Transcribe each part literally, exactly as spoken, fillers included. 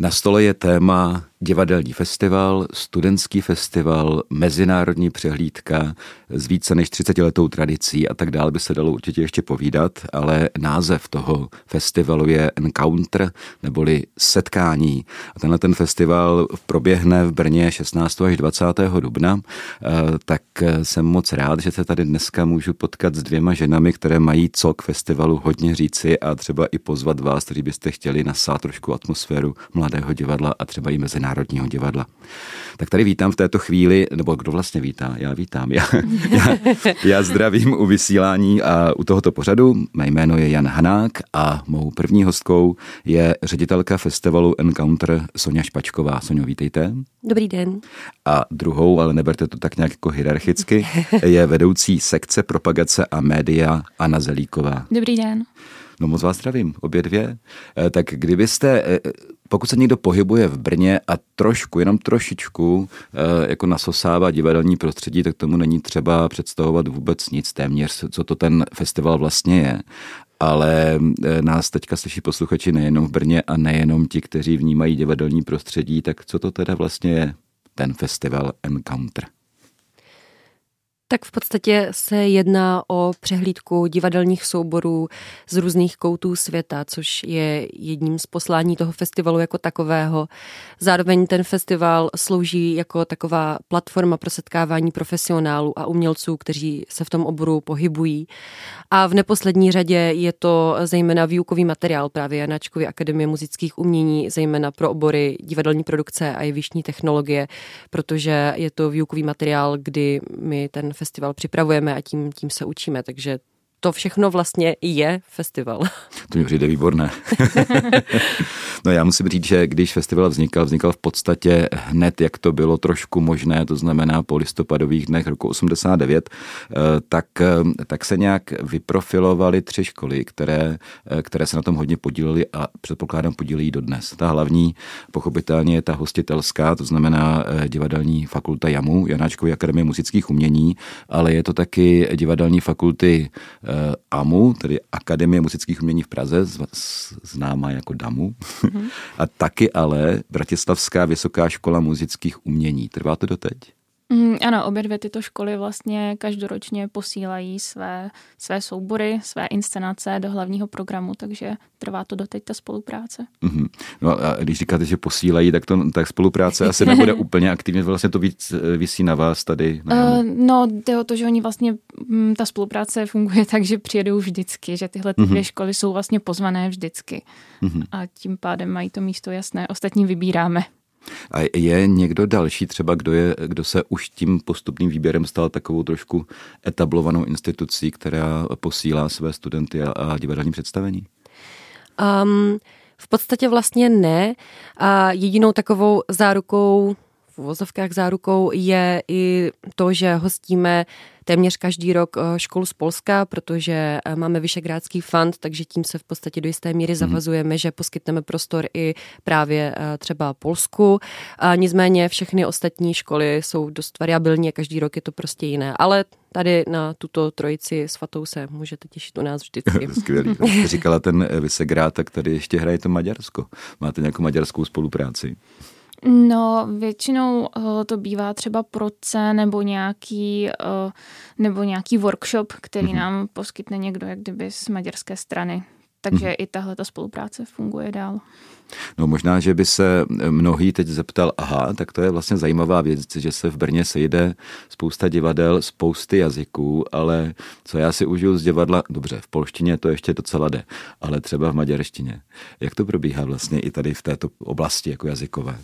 Na stole je téma divadelní festival, studentský festival, mezinárodní přehlídka s více než třicetiletou tradicí a tak dále by se dalo určitě ještě povídat, ale název toho festivalu je Encounter, neboli setkání. A tenhle ten festival proběhne v Brně šestnáctého až dvacátého dubna, tak jsem moc rád, že se tady dneska můžu potkat s dvěma ženami, které mají co k festivalu hodně říci a třeba i pozvat vás, kteří byste chtěli nasát trošku atmosféru Mladého divadla a třeba i Mezinárodního divadla. Tak tady vítám v této chvíli, nebo kdo vlastně vítá? Já vítám. Já, já, já zdravím u vysílání a u tohoto pořadu. Mé jméno je Jan Hanák a mou první hostkou je ředitelka festivalu Encounter Soňa Špačková. Soňo, vítejte. Dobrý den. A druhou, ale neberte to tak nějak jako hierarchicky, je vedoucí sekce propagace a média Anna Zelíková. Dobrý den. No moc vás zdravím, obě dvě. Tak kdybyste, pokud se někdo pohybuje v Brně a trošku, jenom trošičku jako nasosává divadelní prostředí, tak tomu není třeba představovat vůbec nic téměř, co to ten festival vlastně je. Ale nás teďka slyší posluchači nejenom v Brně a nejenom ti, kteří vnímají divadelní prostředí, tak co to teda vlastně je ten festival Encounter? Tak v podstatě se jedná o přehlídku divadelních souborů z různých koutů světa, což je jedním z poslání toho festivalu jako takového. Zároveň ten festival slouží jako taková platforma pro setkávání profesionálů a umělců, kteří se v tom oboru pohybují. A v neposlední řadě je to zejména výukový materiál právě Janáčkovy akademie muzických umění, zejména pro obory divadelní produkce a jevištní technologie, protože je to výukový materiál, kdy my ten festival připravujeme a tím, tím se učíme, takže to všechno vlastně je festival. To mi přijde výborné. No já musím říct, že když festival vznikal, vznikal v podstatě hned, jak to bylo trošku možné, to znamená po listopadových dnech roku osmdesát devět, tak, tak se nějak vyprofilovaly tři školy, které, které se na tom hodně podílely a předpokládám podílejí dodnes. Ta hlavní pochopitelně je ta hostitelská, to znamená divadelní fakulta JAMU, Janáčkovy akademie muzických umění, ale je to taky divadelní fakulty A M U, tedy Akademie muzických umění v Praze, známá jako DAMU, mm-hmm. a taky ale Bratislavská vysoká škola muzických umění. Trvá to doteď? Mm, ano, obě dvě tyto školy vlastně každoročně posílají své, své soubory, své inscenace do hlavního programu, takže trvá to doteď ta spolupráce. Mm-hmm. No a když říkáte, že posílají, tak, to, tak spolupráce asi nebude úplně aktivně, vlastně to víc visí na vás tady. Na uh, no, jde o to, že oni vlastně, ta spolupráce funguje tak, že přijedou vždycky, že tyhle ty mm-hmm. dvě školy jsou vlastně pozvané vždycky mm-hmm. a tím pádem mají to místo jasné, ostatní vybíráme. A je někdo další třeba, kdo, je, kdo se už tím postupným výběrem stal takovou trošku etablovanou institucí, která posílá své studenty a, a divadelní představení? Um, v podstatě vlastně ne. A jedinou takovou zárukou, v uvozovkách zárukou, je i to, že hostíme téměř každý rok školu z Polska, protože máme Vyšegrádský fond, takže tím se v podstatě do jisté míry zavazujeme, že poskytneme prostor i právě třeba Polsku. A nicméně všechny ostatní školy jsou dost variabilní a každý rok je to prostě jiné. Ale tady na tuto trojici svatou se můžete těšit u nás vždycky. Skvělý. Říkala ten Visegrád, tak tady ještě hraje to Maďarsko. Máte nějakou maďarskou spolupráci? No, většinou uh, to bývá třeba proce nebo nějaký, uh, nebo nějaký workshop, který mm-hmm. nám poskytne někdo, jak kdyby z maďarské strany. Takže mm-hmm. i tahle ta spolupráce funguje dál. No možná, že by se mnohý teď zeptal, aha, tak to je vlastně zajímavá věc, že se v Brně sejde spousta divadel, spousty jazyků, ale co já si užiju z divadla, dobře, v polštině to ještě docela jde, ale třeba v maďarštině. Jak to probíhá vlastně i tady v této oblasti jako jazykové?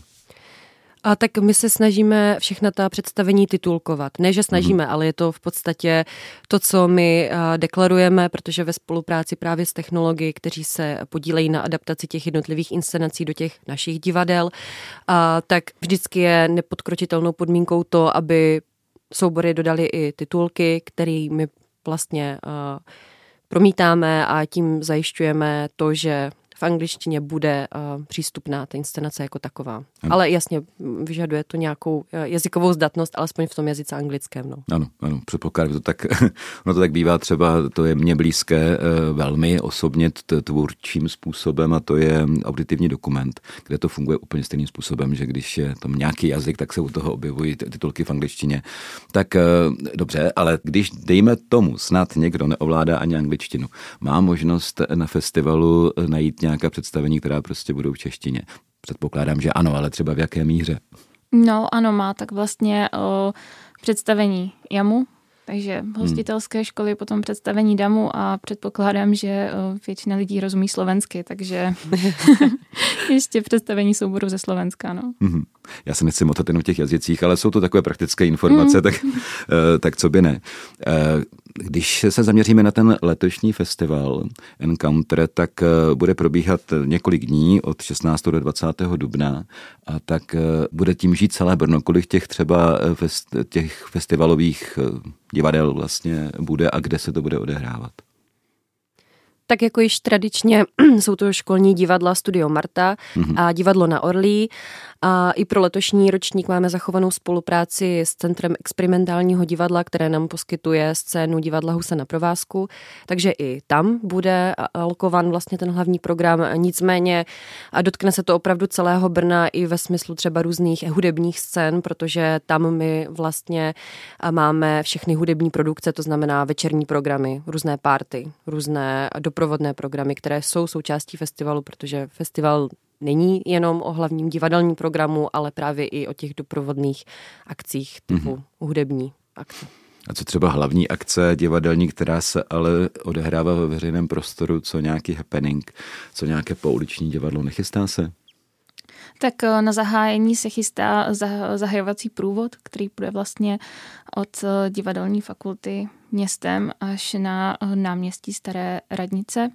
A tak my se snažíme všechna ta představení titulkovat. Ne, že snažíme, mm. ale je to v podstatě to, co my deklarujeme, protože ve spolupráci právě s technology, kteří se podílejí na adaptaci těch jednotlivých inscenací do těch našich divadel, a tak vždycky je nepodkročitelnou podmínkou to, aby soubory dodali i titulky, který my vlastně uh, promítáme a tím zajišťujeme to, že v angličtině bude uh, přístupná ta inscenace jako taková. Ano. Ale jasně, vyžaduje to nějakou uh, jazykovou zdatnost, alespoň v tom jazyce anglickém. No. Ano, ano, předpokládám, to tak, ono to tak bývá třeba, to je mně blízké uh, velmi osobně tvůrčím způsobem a to je auditivní dokument, kde to funguje úplně stejným způsobem, že když je tam nějaký jazyk, tak se u toho objevují titulky v angličtině. Tak uh, dobře, ale když dejme tomu snad někdo neovládá ani angličtinu, má možnost na festivalu najít nějaká představení, která prostě budou v češtině. Předpokládám, že ano, ale třeba v jaké míře? No ano, má tak vlastně o, představení jamu, takže hostitelské školy, potom představení damu a předpokládám, že o, většina lidí rozumí slovensky, takže ještě představení souboru ze Slovenska, no. Mm-hmm. Já se nechci motat jen v těch jazycích, ale jsou to takové praktické informace, mm. tak, tak co by ne. Když se zaměříme na ten letošní festival Encounter, tak bude probíhat několik dní od šestnáctého do dvacátého dubna a tak bude tím žít celé Brno. Kolik těch třeba fest, těch festivalových divadel vlastně bude a kde se to bude odehrávat? Tak jako již tradičně jsou to školní divadla Studio Marta mm-hmm. a divadlo na Orlí. A i pro letošní ročník máme zachovanou spolupráci s Centrem experimentálního divadla, které nám poskytuje scénu divadla Husa na provázku. Takže i tam bude alokovan vlastně ten hlavní program. Nicméně dotkne se to opravdu celého Brna i ve smyslu třeba různých hudebních scén, protože tam my vlastně máme všechny hudební produkce, to znamená večerní programy, různé party, různé doprovodné programy, které jsou součástí festivalu, protože festival není jenom o hlavním divadelním programu, ale právě i o těch doprovodných akcích typu mm-hmm. hudební akce. A co třeba hlavní akce divadelní, která se ale odehrává ve veřejném prostoru, co nějaký happening, co nějaké pouliční divadlo, nechystá se? Tak na zahájení se chystá zahajovací průvod, který bude vlastně od divadelní fakulty městem až na náměstí Staré radnice,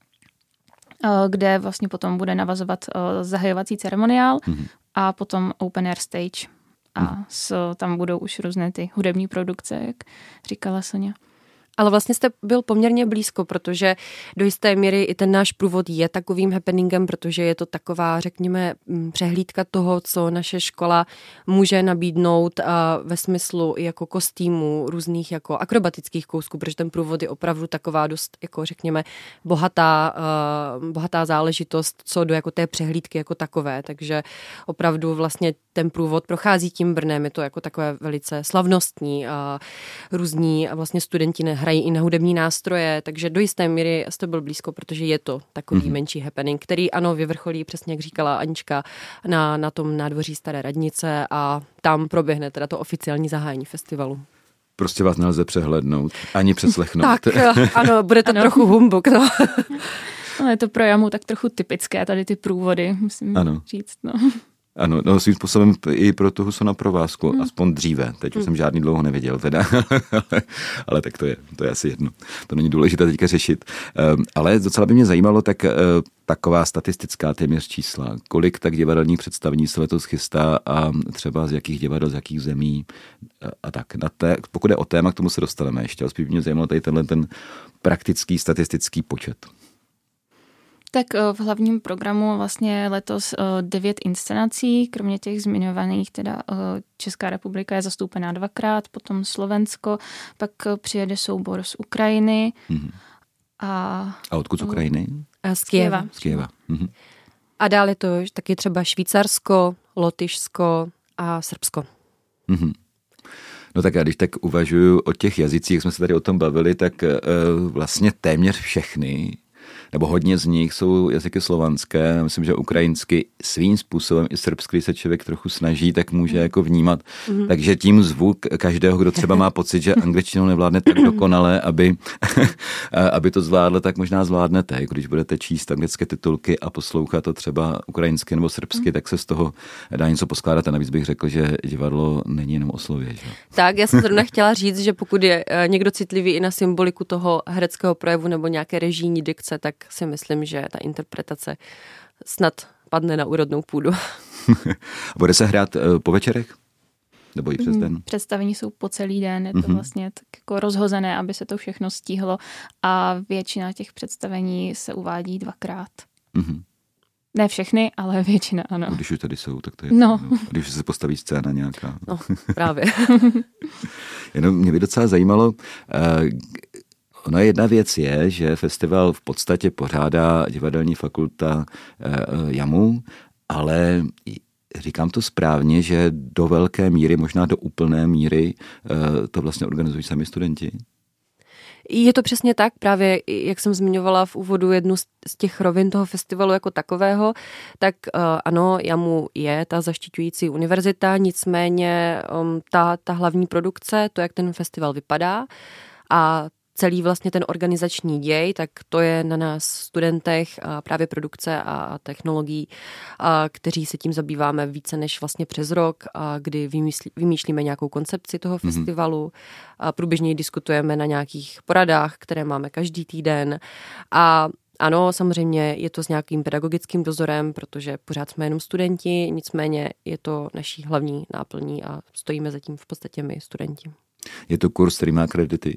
kde vlastně potom bude navazovat zahajovací ceremoniál mm-hmm. a potom open air stage. A mm. s, tam budou už různé ty hudební produkce, jak říkala Sonia. Ale vlastně jste byl poměrně blízko, protože do jisté míry i ten náš průvod je takovým happeningem, protože je to taková, řekněme, přehlídka toho, co naše škola může nabídnout ve smyslu jako kostýmů, různých jako akrobatických kousků, protože ten průvod je opravdu taková dost, jako řekněme, bohatá, bohatá záležitost, co do jako té přehlídky jako takové. Takže opravdu vlastně ten průvod prochází tím Brnem, je to jako takové velice slavnostní a různí a vlastně studenti hrají i na hudební nástroje, takže do jisté míry jste byl blízko, protože je to takový mm-hmm. menší happening, který ano, vyvrcholí, přesně jak říkala Anička, na, na tom nádvoří Staré radnice a tam proběhne teda to oficiální zahájení festivalu. Prostě vás nelze přehlednout, ani přeslechnout. Tak, ano, bude to ano. trochu humbuk, no. Ale je to pro jamu tak trochu typické, tady ty průvody, musím ano. říct, no. Ano, no svým způsobem i pro tu Husu na provázku, hmm. aspoň dříve. Teď už hmm. jsem žádný dlouho neviděl teda, ale, ale tak to je, to je asi jedno. To není důležité teďka řešit. Um, ale docela by mě zajímalo tak uh, taková statistická téměř čísla. Kolik tak divadelních představení se letos chystá a třeba z jakých divadel, z jakých zemí a, a tak. Na té, pokud je o téma, k tomu se dostaneme ještě. Ale spíš mě zajímalo tady tenhle ten praktický statistický počet. Tak v hlavním programu vlastně letos devět inscenací, kromě těch zmiňovaných, teda Česká republika je zastoupená dvakrát, potom Slovensko, pak přijede soubor z Ukrajiny. Mm-hmm. A, a odkud z Ukrajiny? A z Kyjeva. Z Kyjeva. Mm-hmm. A dál je to taky třeba Švýcarsko, Lotyšsko a Srbsko. Mm-hmm. No tak já když tak uvažuju o těch jazycích, jak jsme se tady o tom bavili, tak uh, vlastně téměř všechny nebo hodně z nich jsou jazyky slovanské, myslím, že ukrajinsky svým způsobem i srbsky se člověk trochu snaží, tak může jako vnímat. Mm-hmm. Takže tím zvuk každého, kdo třeba má pocit, že angličtinu nevládne tak dokonale, aby, aby to zvládl, tak možná zvládnete. Když budete číst anglické titulky a poslouchat to třeba ukrajinsky nebo srbsky, mm-hmm. tak se z toho dá něco poskládat. A navíc bych řekl, že divadlo není jenom o slově. Že? Tak, já jsem zrovna chtěla říct, že pokud je někdo citlivý i na symboliku toho hereckého projevu nebo nějaké režijní dikce, tak si myslím, že ta interpretace snad padne na úrodnou půdu. Bude se hrát po večerech? Nebo i přes den? Představení jsou po celý den, je to mm-hmm. vlastně tak jako rozhozené, aby se to všechno stihlo a většina těch představení se uvádí dvakrát. Mm-hmm. Ne všechny, ale většina, ano. Když už tady jsou, tak to je... No. no. Když se postaví scéna nějaká. No, právě. Jenom mě by docela zajímalo, uh, ono jedna věc je, že festival v podstatě pořádá divadelní fakulta uh, JAMU, ale říkám to správně, že do velké míry, možná do úplné míry, uh, to vlastně organizují sami studenti? Je to přesně tak, právě jak jsem zmiňovala v úvodu jednu z těch rovin toho festivalu jako takového, tak uh, ano, JAMU je ta zaštiťující univerzita, nicméně um, ta, ta hlavní produkce, to, jak ten festival vypadá a celý vlastně ten organizační děj, tak to je na nás studentech a právě produkce a technologií, a kteří se tím zabýváme více než vlastně přes rok, a kdy vymýšlí, vymýšlíme nějakou koncepci toho mm-hmm. festivalu, a průběžně ji diskutujeme na nějakých poradách, které máme každý týden a ano, samozřejmě je to s nějakým pedagogickým dozorem, protože pořád jsme jenom studenti, nicméně je to naší hlavní náplní a stojíme zatím v podstatě my, studenti. Je to kurz, který má kredity?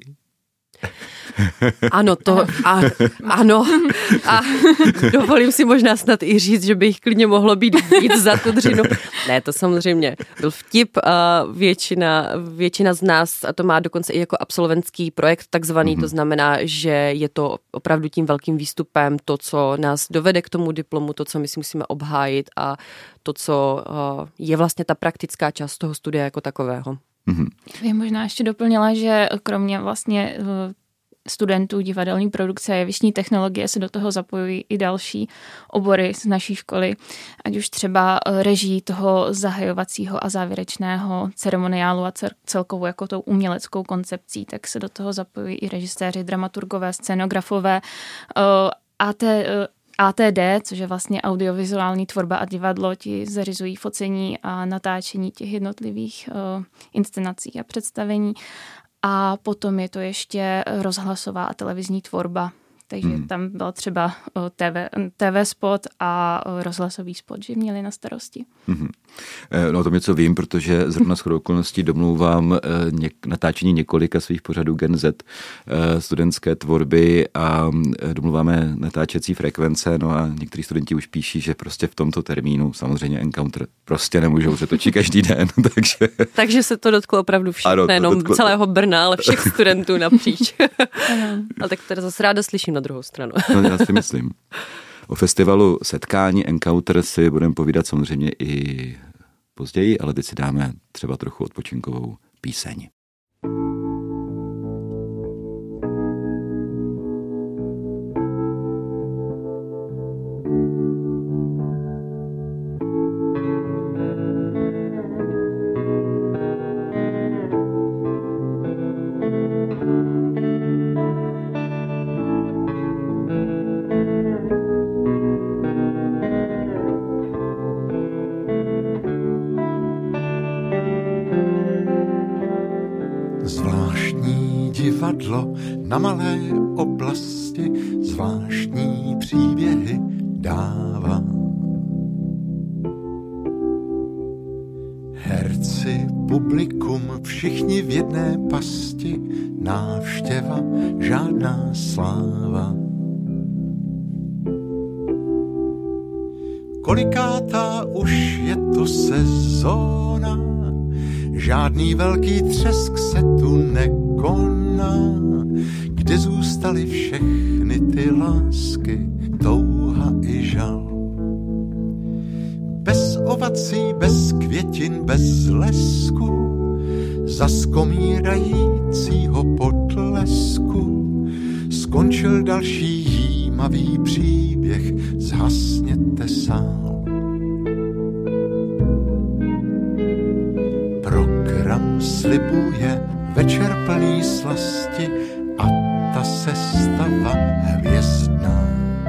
Ano, to a, ano. A dovolím si možná snad i říct, že by jich klidně mohlo být víc za tu dřinu. Ne, to samozřejmě byl vtip. A většina, většina z nás a to má dokonce i jako absolventský projekt takzvaný, mm-hmm. to znamená, že je to opravdu tím velkým výstupem, to, co nás dovede k tomu diplomu, to, co my si musíme obhájit a to, co je vlastně ta praktická část toho studia jako takového. Mm-hmm. Já možná ještě doplnila, že kromě vlastně studentů divadelní produkce a jevištní technologie se do toho zapojují i další obory z naší školy, ať už třeba režii toho zahajovacího a závěrečného ceremoniálu a celkovou jako tou uměleckou koncepcí, tak se do toho zapojují i režiséři, dramaturgové, scénografové a té A T D, což je vlastně audiovizuální tvorba a divadlo, ti zařizují focení a natáčení těch jednotlivých uh, inscenací a představení. A potom je to ještě rozhlasová a televizní tvorba. Takže hmm. tam byl třeba T V, T V spot a rozhlasový spot, že měli na starosti. Hmm. No o tom něco vím, protože zrovna shodou okolností domlouvám něk, natáčení několika svých pořadů Gen Z studentské tvorby a domluváme natáčecí frekvence, no a někteří studenti už píší, že prostě v tomto termínu samozřejmě Encounter prostě nemůžou se točit každý den, takže... Takže se to dotklo opravdu všech, ano, nejenom dotklo... celého Brna, ale všech studentů napříč. Ale tak teda zase ráda slyším na druhou stranu. No, já si myslím. O festivalu Setkání Encounter si budeme povídat samozřejmě i později, ale teď si dáme třeba trochu odpočinkovou píseň. Divadlo na malé oblasti zvláštní příběhy dává. Herci, publikum, všichni v jedné pasti, návštěva, žádná sláva. Kolikátá už je to sezóna, žádný velký třesk se tu nekoná, kde zůstaly všechny ty lásky, touha i žal. Bez ovací, bez květin, bez lesku, za skomírajícího potlesku skončil další jímavý příběh, zhasněte sál. Program slibuje večer plný slasti a ta sestava hvězdná.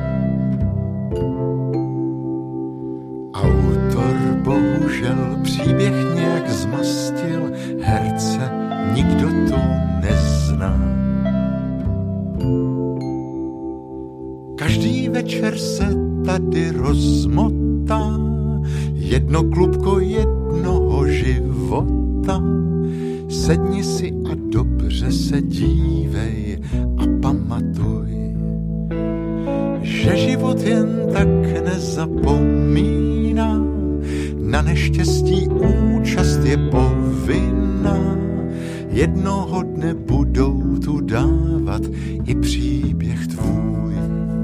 Autor bohužel příběh nějak zmastil, herce nikdo tu nezná. Každý večer se tady rozmotá jedno klubko jednoho života. Sedni si a dobře se dívej a pamatuj, že život jen tak nezapomíná, na neštěstí účast je povinná. Jednoho dne budou tu dávat i příběh tvůj.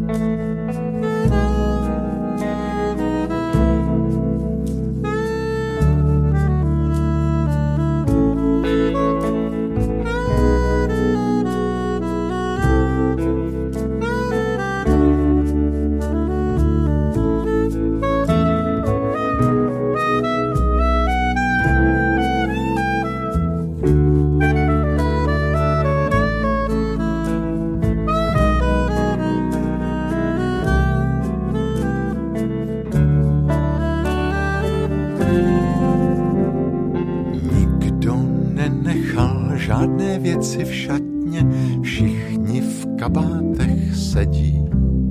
Žádné věci v šatně, všichni v kabátech sedí.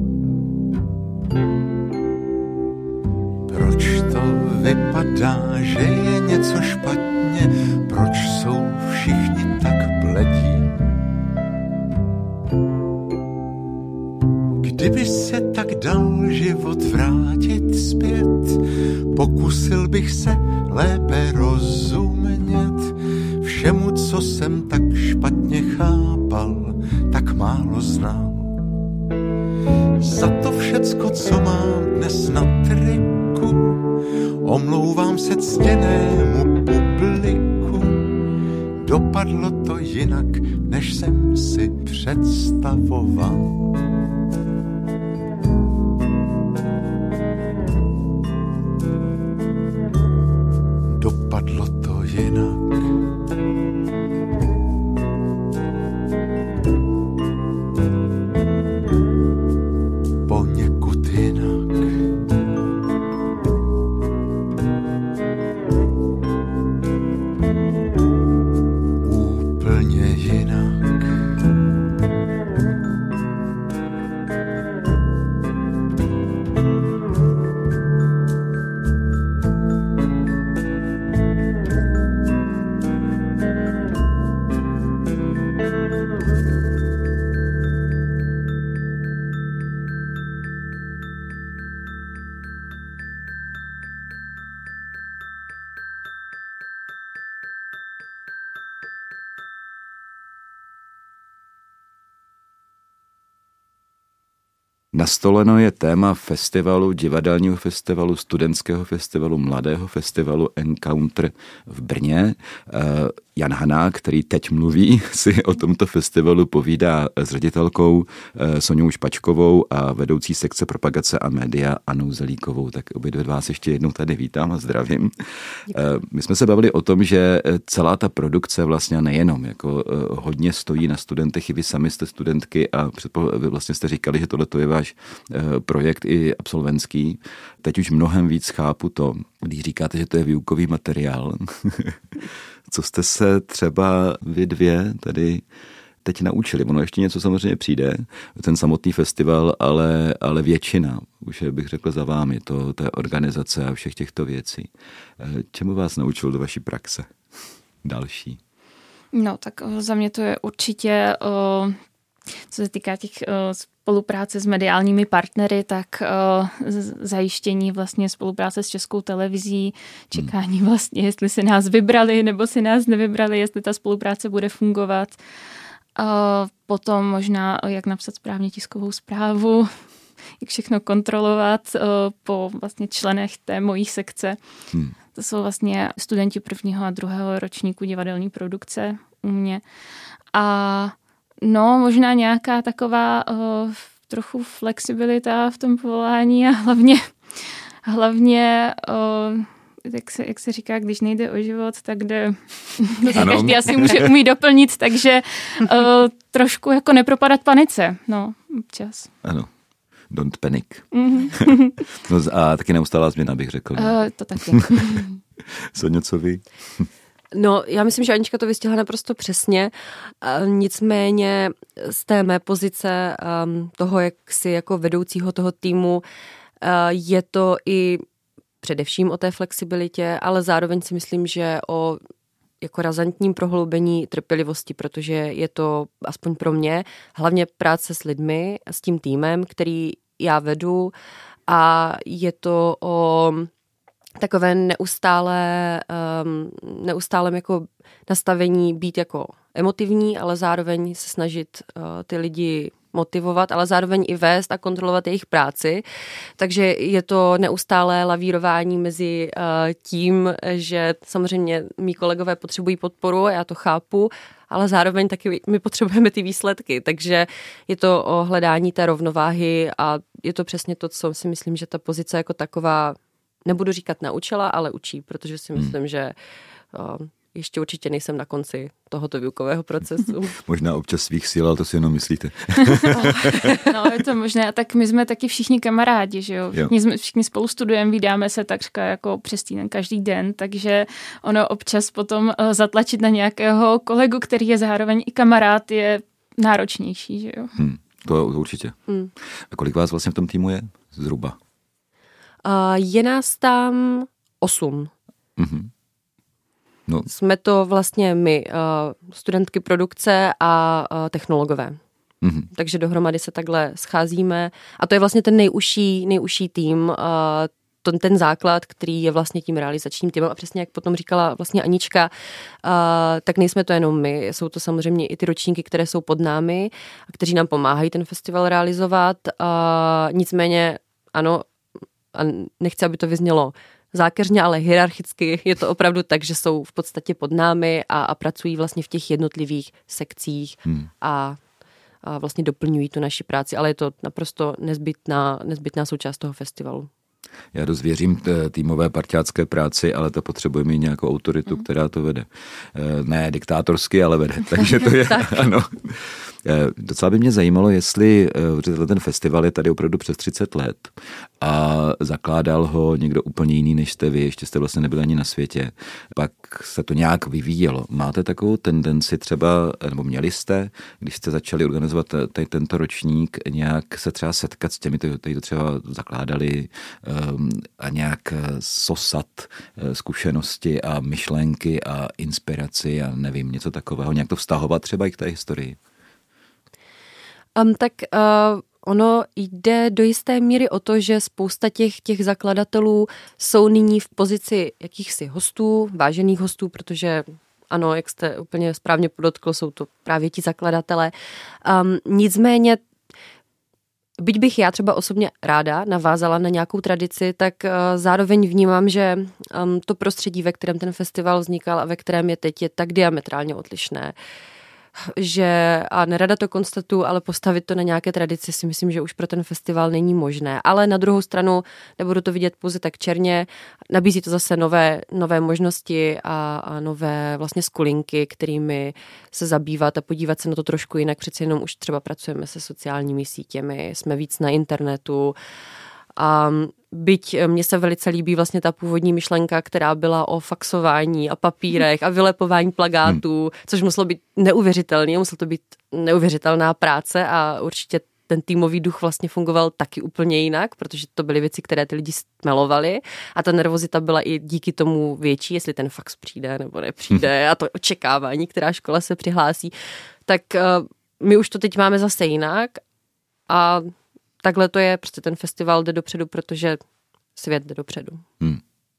Proč to vypadá, že je něco špatně, proč jsou všichni tak bledí? Kdyby se tak dal život vrátit zpět, pokusil bych se lépe rozumět všemu, co jsem tak špatně chápal, tak málo znal. Za to všecko, co mám dnes na triku, omlouvám se ctěnému publiku. Dopadlo to jinak, než jsem si představoval. Dopadlo to jinak. Poněkud jinak. Úplně jinak. Nastoleno je téma festivalu, divadelního festivalu, studentského festivalu, mladého festivalu Encounter v Brně. Jan Hanák, který teď mluví, si o tomto festivalu povídá s ředitelkou Soňou Špačkovou a vedoucí sekce propagace a média Annou Zelíkovou. Tak obě dvě vás ještě jednou tady vítám a zdravím. Děkuji. My jsme se bavili o tom, že celá ta produkce vlastně nejenom jako hodně stojí na studentech, i vy sami jste studentky a vy vlastně jste říkali, že tohle je váš projekt i absolventský. Teď už mnohem víc chápu to, když říkáte, že to je výukový materiál. Co jste se třeba vy dvě tady teď naučili? Ono ještě něco samozřejmě přijde, ten samotný festival, ale, ale většina, už bych řekl za vámi, to, to je organizace a všech těchto věcí. Čemu vás naučil do vaší praxe? Další. No, tak za mě to je určitě, co se týká těch spolupráce s mediálními partnery, tak zajištění vlastně spolupráce s Českou televizí, čekání vlastně, jestli si nás vybrali nebo si nás nevybrali, jestli ta spolupráce bude fungovat. Potom možná, jak napsat správně tiskovou zprávu, jak všechno kontrolovat po vlastně členech té mojí sekce. Hmm. To jsou vlastně studenti prvního a druhého ročníku divadelní produkce u mě. A no, možná nějaká taková uh, trochu flexibilita v tom povolání a hlavně, hlavně uh, jak, se, jak se říká, když nejde o život, tak jde, každý asi může umí doplnit, takže uh, trošku jako nepropadat panice, no, občas. Ano. Don't panic. Mm-hmm. No a taky neustálá změna, bych řekl. Uh, to taky. Soňo, co vy? No, já myslím, že Anička to vystihla naprosto přesně. Nicméně z té mé pozice um, toho, jak si jako vedoucího toho týmu, uh, je to i především o té flexibilitě, ale zároveň si myslím, že o jako razantním prohloubení trpělivosti, protože je to, aspoň pro mě, hlavně práce s lidmi, s tím týmem, který já vedu a je to o takové neustále, um, neustálem jako nastavení být jako emotivní, ale zároveň se snažit uh, ty lidi motivovat, ale zároveň i vést a kontrolovat jejich práci. Takže je to neustálé lavírování mezi uh, tím, že samozřejmě mý kolegové potřebují podporu, já to chápu, ale zároveň taky my potřebujeme ty výsledky. Takže je to o hledání té rovnováhy a je to přesně to, co si myslím, že ta pozice jako taková, nebudu říkat naučila, ale učí, protože si myslím, hmm. že uh, ještě určitě nejsem na konci tohoto výukového procesu. Možná občas svých sil, ale to si jenom myslíte. No, je to možné. A tak my jsme taky všichni kamarádi, že jo? Všichni, jsme, všichni spolu studujeme, vídáme se takřka jako přes týden každý den, takže ono občas potom zatlačit na nějakého kolegu, který je zároveň i kamarád, je náročnější, že jo? Hmm, to určitě. Hmm. A kolik vás vlastně v tom týmu je? Zhruba. Uh, je nás tam osm. Mhm. No. Jsme to vlastně my, uh, studentky produkce a uh, technologové. Mm-hmm. Takže dohromady se takhle scházíme a to je vlastně ten nejužší, nejužší tým, uh, ten, ten základ, který je vlastně tím realizačním týmem a přesně jak potom říkala vlastně Anička, uh, tak nejsme to jenom my, jsou to samozřejmě i ty ročníky, které jsou pod námi a kteří nám pomáhají ten festival realizovat. Uh, nicméně ano, a nechci, aby to vyznělo zákeřně, ale hierarchicky je to opravdu tak, že jsou v podstatě pod námi a, a pracují vlastně v těch jednotlivých sekcích hmm. a, a vlastně doplňují tu naši práci, ale je to naprosto nezbytná, nezbytná součást toho festivalu. Já dost věřím týmové parťácké práci, ale to potřebuje mít nějakou autoritu, mm. která to vede. Ne diktátorsky, ale vede. Takže to je, ano. Docela by mě zajímalo, jestli ten festival je tady opravdu přes třicet let a zakládal ho někdo úplně jiný než jste vy, ještě jste vlastně nebyli ani na světě. Pak se to nějak vyvíjelo. Máte takovou tendenci třeba, nebo měli jste, když jste začali organizovat tady tento ročník, nějak se třeba setkat s těmi, kteří to třeba zakládali a nějak sosat zkušenosti a myšlenky a inspiraci a nevím, něco takového, nějak to vztahovat třeba i k té historii? Um, tak uh, ono jde do jisté míry o to, že spousta těch, těch zakladatelů jsou nyní v pozici jakýchsi hostů, vážených hostů, protože ano, jak jste úplně správně podotkl, jsou to právě ti zakladatelé. Um, nicméně byť bych já třeba osobně ráda navázala na nějakou tradici, tak uh, zároveň vnímám, že um, to prostředí, ve kterém ten festival vznikal a ve kterém je teď, je tak diametrálně odlišné, že, a nerada to konstatuju, ale postavit to na nějaké tradici si myslím, že už pro ten festival není možné. Ale na druhou stranu nebudu to vidět pouze tak černě, nabízí to zase nové, nové možnosti a, a nové vlastně skulinky, kterými se zabývat a podívat se na to trošku jinak. Přeci jenom už třeba pracujeme se sociálními sítěmi, jsme víc na internetu. A byť mně se velice líbí vlastně ta původní myšlenka, která byla o faxování a papírech a vylepování plakátů, hmm. což muselo být neuvěřitelné, muselo to být neuvěřitelná práce a určitě ten týmový duch vlastně fungoval taky úplně jinak, protože to byly věci, které ty lidi stmelovali a ta nervozita byla i díky tomu větší, jestli ten fax přijde nebo nepřijde a to očekávání, která škola se přihlásí. Tak uh, my už to teď máme zase jinak a takhle to je, prostě ten festival jde dopředu, protože svět jde dopředu. Hmm.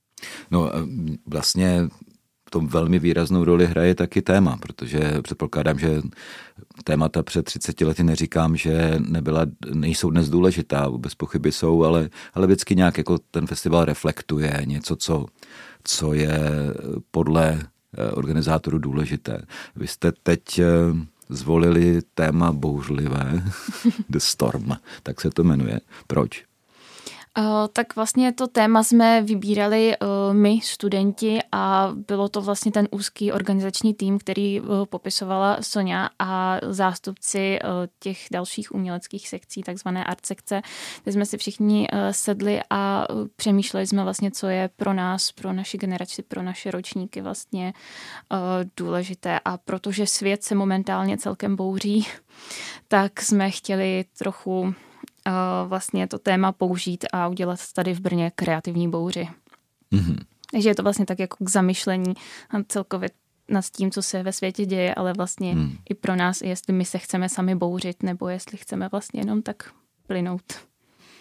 No vlastně v tom velmi výraznou roli hraje taky téma, protože předpokládám, že témata před třiceti lety neříkám, že nebyla, nejsou dnes důležitá, bez pochyby jsou, ale, ale vždycky nějak jako ten festival reflektuje něco, co, co je podle organizátorů důležité. Vy jste teď zvolili téma bouřlivé, The Storm, tak se to jmenuje. Proč? Uh, tak vlastně to téma jsme vybírali uh, my, studenti, a bylo to vlastně ten úzký organizační tým, který uh, popisovala Soňa a zástupci uh, těch dalších uměleckých sekcí, takzvané art sekce, kde jsme si všichni uh, sedli a uh, přemýšleli jsme vlastně, co je pro nás, pro naši generaci, pro naše ročníky vlastně uh, důležité. A protože svět se momentálně celkem bouří, tak jsme chtěli trochu vlastně to téma použít a udělat tady v Brně kreativní bouři. Mm-hmm. Takže je to vlastně tak jako k zamyšlení celkově nad tím, co se ve světě děje, ale vlastně mm. i pro nás, jestli my se chceme sami bouřit, nebo jestli chceme vlastně jenom tak plynout.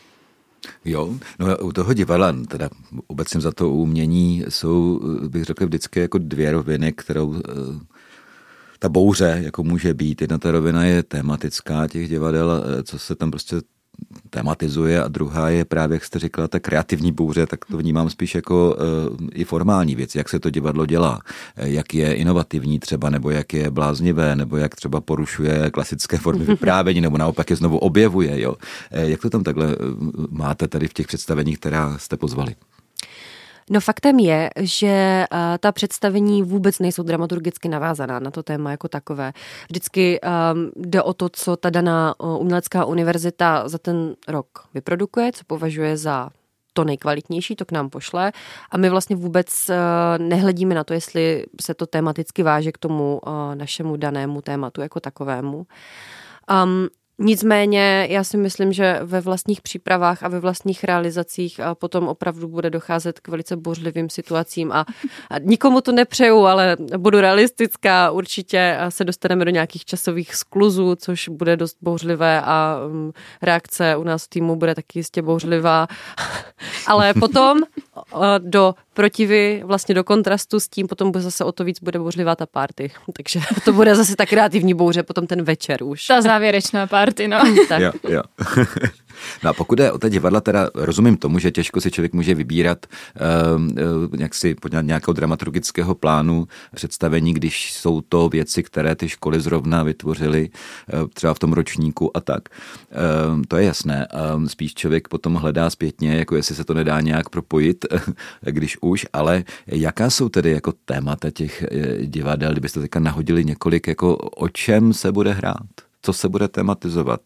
Jo, no u toho divadla, teda obecně za to umění jsou, bych řekl, vždycky jako dvě roviny, kterou ta bouře jako může být. Jedna ta rovina je tematická těch divadel, co se tam prostě tematizuje, a druhá je právě, jak jste říkala, ta kreativní bouře, tak to vnímám spíš jako uh, i formální věc, jak se to divadlo dělá, jak je inovativní třeba, nebo jak je bláznivé, nebo jak třeba porušuje klasické formy vyprávění, nebo naopak je znovu objevuje. Jo. Jak to tam takhle máte tady v těch představeních, která jste pozvali? No faktem je, že uh, ta představení vůbec nejsou dramaturgicky navázaná na to téma jako takové. Vždycky um, jde o to, co ta daná uh, umělecká univerzita za ten rok vyprodukuje, co považuje za to nejkvalitnější, to k nám pošle, a my vlastně vůbec uh, nehledíme na to, jestli se to tematicky váže k tomu uh, našemu danému tématu jako takovému. Um, Nicméně já si myslím, že ve vlastních přípravách a ve vlastních realizacích potom opravdu bude docházet k velice bouřlivým situacím a, a nikomu to nepřeju, ale budu realistická, určitě se dostaneme do nějakých časových skluzů, což bude dost bouřlivé a reakce u nás v týmu bude taky jistě bouřlivá, ale potom do protivy, vlastně do kontrastu s tím, potom bude zase o to víc bude bouřlivá ta party, takže to bude zase ta kreativní bouře potom ten večer už. Ta závěrečná party, no. Tak. Jo, jo. No a pokud je o ta divadla, teda rozumím tomu, že těžko si člověk může vybírat uh, uh, jak si podle nějakého dramaturgického plánu představení, když jsou to věci, které ty školy zrovna vytvořily uh, třeba v tom ročníku a tak. Uh, to je jasné. Uh, spíš člověk potom hledá zpětně, jako jestli se to nedá nějak propojit, když už, ale jaká jsou tedy jako témata těch uh, divadel, kdybyste teďka nahodili několik, jako o čem se bude hrát? Co se bude tematizovat?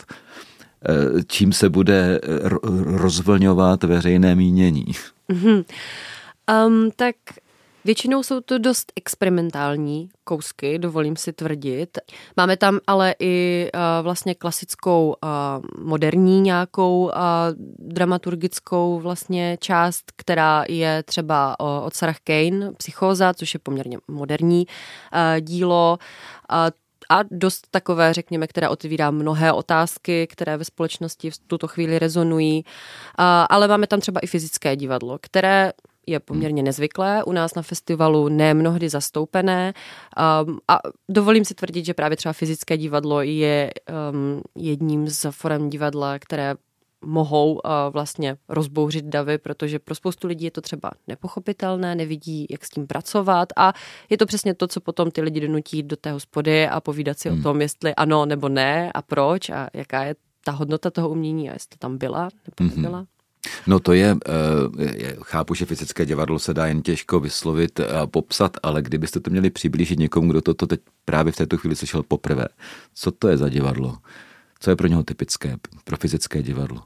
Čím se bude rozvlňovat veřejné mínění? Mm-hmm. Um, tak většinou jsou to dost experimentální kousky, dovolím si tvrdit. Máme tam ale i uh, vlastně klasickou uh, moderní nějakou uh, dramaturgickou vlastně část, která je třeba uh, od Sarah Kane, Psychóza, což je poměrně moderní uh, dílo. Uh, A dost takové, řekněme, které otevírá mnohé otázky, které ve společnosti v tuto chvíli rezonují. Ale máme tam třeba i fyzické divadlo, které je poměrně nezvyklé, u nás na festivalu ne mnohdy zastoupené. A dovolím si tvrdit, že právě třeba fyzické divadlo je jedním z forem divadla, které mohou uh, vlastně rozbouřit davy, protože pro spoustu lidí je to třeba nepochopitelné, nevidí, jak s tím pracovat, a je to přesně to, co potom ty lidi donutí do té hospody a povídat si hmm. o tom, jestli ano nebo ne a proč a jaká je ta hodnota toho umění a jestli tam byla nebo nebyla. Hmm. No to je, je, chápu, že fyzické divadlo se dá jen těžko vyslovit a popsat, ale kdybyste to měli přiblížit někomu, kdo toto teď právě v této chvíli slyšel poprvé, co to je za divadlo? Co je pro něho typické, pro fyzické divadlo?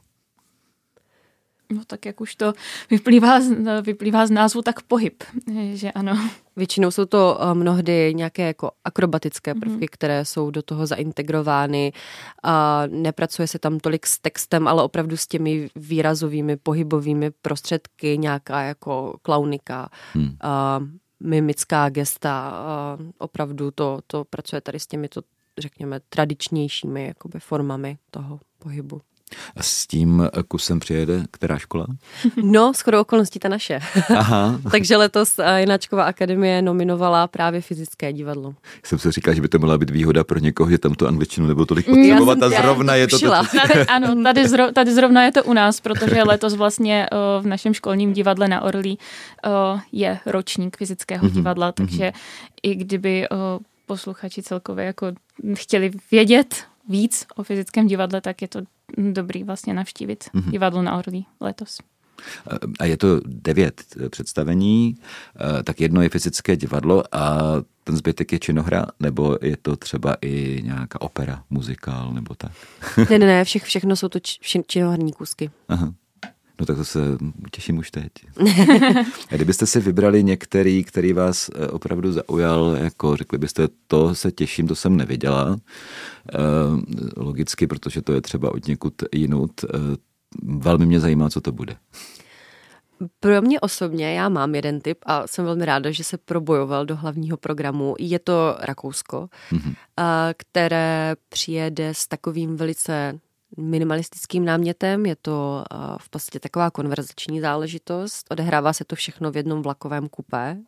No tak jak už to vyplývá z, vyplývá z názvu, tak pohyb, že ano. Většinou jsou to mnohdy nějaké jako akrobatické prvky, mm. které jsou do toho zaintegrovány. A nepracuje se tam tolik s textem, ale opravdu s těmi výrazovými, pohybovými prostředky, nějaká jako klaunika, mm. a mimická gesta. A opravdu to, to pracuje tady s těmito, řekněme, tradičnějšími jakoby formami toho pohybu. A s tím kusem přijede která škola? No, shodou okolností ta naše. Aha. Takže letos Janáčkova akademie nominovala právě fyzické divadlo. Jsem si říkal, že by to měla být výhoda pro někoho, že tam tu angličtinu nebylo tolik potřebovat a zrovna je to... to tady, ano, tady, zro, tady zrovna je to u nás, protože letos vlastně uh, v našem školním divadle na Orlí uh, je ročník fyzického mm-hmm. divadla, takže mm-hmm. i kdyby uh, posluchači celkově jako chtěli vědět víc o fyzickém divadle, tak je to dobrý vlastně navštívit mm-hmm. divadlo na Orlí letos. A je to devět představení, tak jedno je fyzické divadlo a ten zbytek je činohra, nebo je to třeba i nějaká opera, muzikál, nebo tak? Ne, ne, ne, vše, všechno jsou to či, činoherní kůzky. Aha. No tak to se těším už teď. A kdybyste si vybrali některý, který vás opravdu zaujal, jako řekli byste, to se těším, to jsem neviděla. Logicky, protože to je třeba od někud jinut. Velmi mě zajímá, co to bude. Pro mě osobně, já mám jeden tip a jsem velmi ráda, že se probojoval do hlavního programu. Je to Rakousko, mm-hmm. které přijede s takovým velice minimalistickým námětem, je to v podstatě taková konverzační záležitost, odehrává se to všechno v jednom vlakovém kupé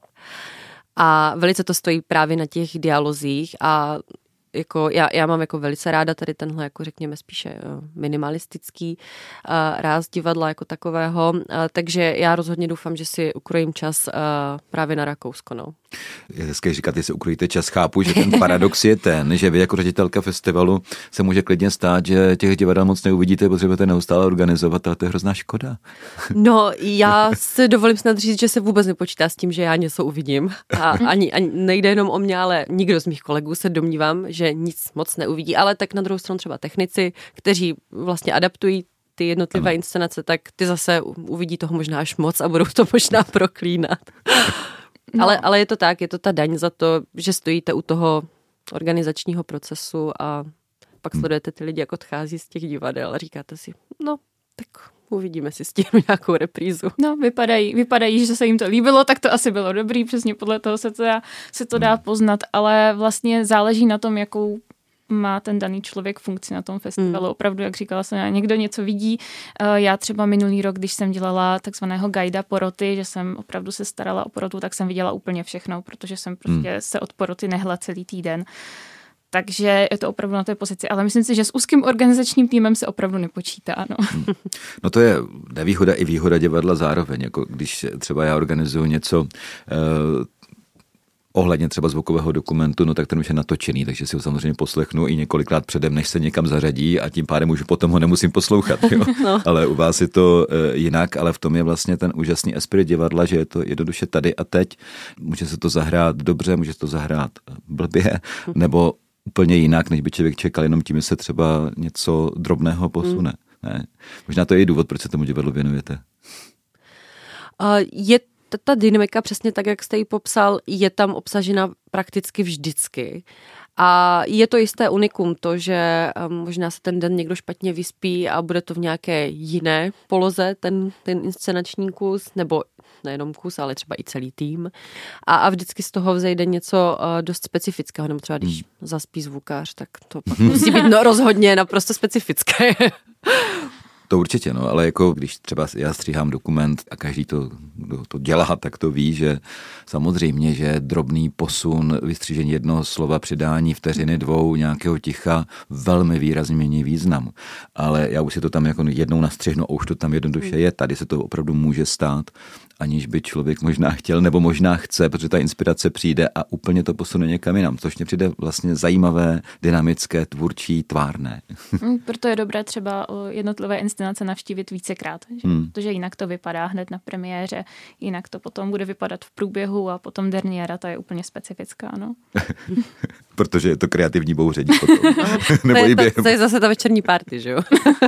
a velice to stojí právě na těch dialozích a jako já, já mám jako velice ráda tady tenhle, jako řekněme, spíše minimalistický uh, ráz divadla jako takového, uh, takže já rozhodně doufám, že si ukrojím čas uh, právě na Rakousko. No. Je hezké říkat, že si ukrojíte čas. Chápu, že ten paradox je ten, že vy jako ředitelka festivalu se může klidně stát, že těch divadel moc neuvidíte, potřebujete neustále organizovat, ale to je hrozná škoda. No, já si dovolím snad říct, že se vůbec nepočítá s tím, že já něco uvidím. A ani, ani nejde jenom o mě, ale nikdo z mých kolegů se domnívám, že nic moc neuvidí, ale tak na druhou stranu třeba technici, kteří vlastně adaptují ty jednotlivé ano. inscenace, tak ty zase uvidí toho možná až moc a budou to možná proklínat. No. Ale, ale je to tak, je to ta daň za to, že stojíte u toho organizačního procesu a pak sledujete ty lidi, jak odchází z těch divadel a říkáte si, no, tak uvidíme si s tím nějakou reprízu. No, vypadají, vypadají, že se jim to líbilo, tak to asi bylo dobrý, přesně podle toho se to dá, se to dá poznat, ale vlastně záleží na tom, jakou má ten daný člověk funkci na tom festivalu. Hmm. Opravdu, jak říkala jsem, někdo něco vidí. Já třeba minulý rok, když jsem dělala takzvaného guida poroty, že jsem opravdu se starala o porotu, tak jsem viděla úplně všechno, protože jsem prostě hmm. se od poroty nehla celý týden. Takže je to opravdu na té pozici. Ale myslím si, že s úzkým organizačním týmem se opravdu nepočítá. No, no to je nevýhoda i výhoda divadla zároveň. Jako když třeba já organizuju něco eh, ohledně třeba zvukového dokumentu, no tak ten už je natočený, takže si ho samozřejmě poslechnu i několikrát předem, než se někam zařadí a tím pádem už potom ho nemusím poslouchat. Jo? No. Ale u vás je to e, jinak, ale v tom je vlastně ten úžasný esprit divadla, že je to jednoduše tady a teď. Může se to zahrát dobře, může se to zahrát blbě, nebo úplně jinak, než by člověk čekal, jenom tím, že se třeba něco drobného posune. Hmm. Ne? Možná to je i důvod, proč se tomu divadlu věnujete. Uh, je ta dynamika, přesně tak, jak jste ji popsal, je tam obsažena prakticky vždycky. A je to jisté unikum, to, že možná se ten den někdo špatně vyspí a bude to v nějaké jiné poloze, ten, ten inscenační kus, nebo nejenom kus, ale třeba i celý tým. A, a vždycky z toho vzejde něco dost specifického, nebo třeba když zaspí zvukář, tak to pak musí být no, rozhodně naprosto specifické. To určitě, no, ale jako když třeba já stříhám dokument a každý to, kdo to dělá, tak to ví, že samozřejmě, že drobný posun, vystřížení jednoho slova, přidání vteřiny dvou nějakého ticha velmi výrazně mění význam. Ale já už si to tam jako jednou nastřihnu a už to tam jednoduše je. Tady se to opravdu může stát, aniž by člověk možná chtěl nebo možná chce, protože ta inspirace přijde a úplně to posune někam jinam, což mě přijde vlastně zajímavé, dynamické, tvůrčí, tvárné. Proto je dobré třeba jednotlivé inscenace navštívit vícekrát, že? Hmm. Protože jinak to vypadá hned na premiéře, jinak to potom bude vypadat v průběhu a potom derniéra, ta je úplně specifická, no. Protože je to kreativní bouření potom. Nebo to, je, to, to je zase ta večerní party, že jo?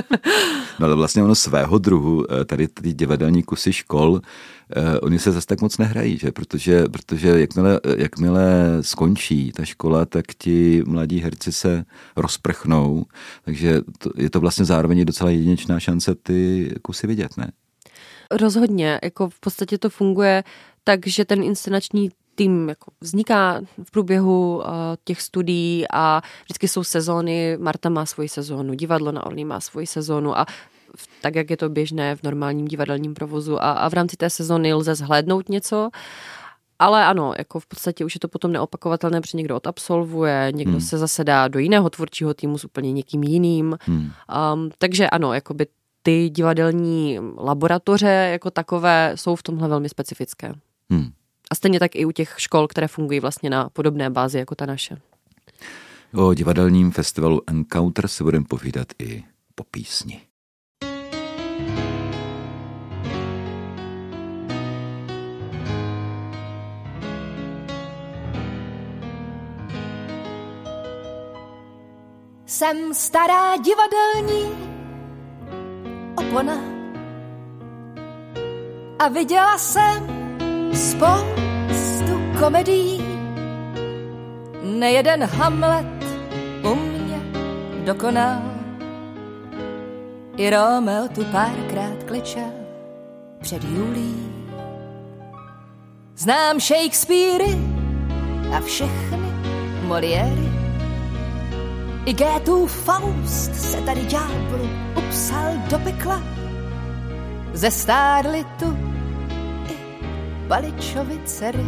No ale vlastně ono svého druhu, tady ty divadelní kusy škol, eh, oni se zase tak moc nehrají, že? Protože, protože jakmile, jakmile skončí ta škola, tak ti mladí herci se rozprchnou, takže to, je to vlastně zároveň docela jedinečná šance ty kusy vidět, ne? Rozhodně, jako v podstatě to funguje tak, že ten inscenační tým jako vzniká v průběhu uh, těch studií a vždycky jsou sezóny, Marta má svoji sezónu, divadlo na Orlí má svoji sezónu a v, tak, jak je to běžné v normálním divadelním provozu a, a v rámci té sezóny lze zhlédnout něco, ale ano, jako v podstatě už je to potom neopakovatelné, protože někdo odabsolvuje, někdo hmm. se zase dá do jiného tvůrčího týmu s úplně někým jiným, hmm. um, takže ano, jakoby ty divadelní laboratoře jako takové jsou v tomhle velmi specifické. Hmm. A stejně tak i u těch škol, které fungují vlastně na podobné bázi jako ta naše. O divadelním festivalu Encounter se budeme povídat i po písni. Jsem stará divadelní opona a viděla jsem spoustu komedií, nejeden Hamlet u mě dokonal, i Romeo tu párkrát klečel před Julí. Znám Shakespeary a všechny Moliéry, I Goethův Faust se tady ďáblu upsal do pekla. Zestárly tu i Baličovy dcery.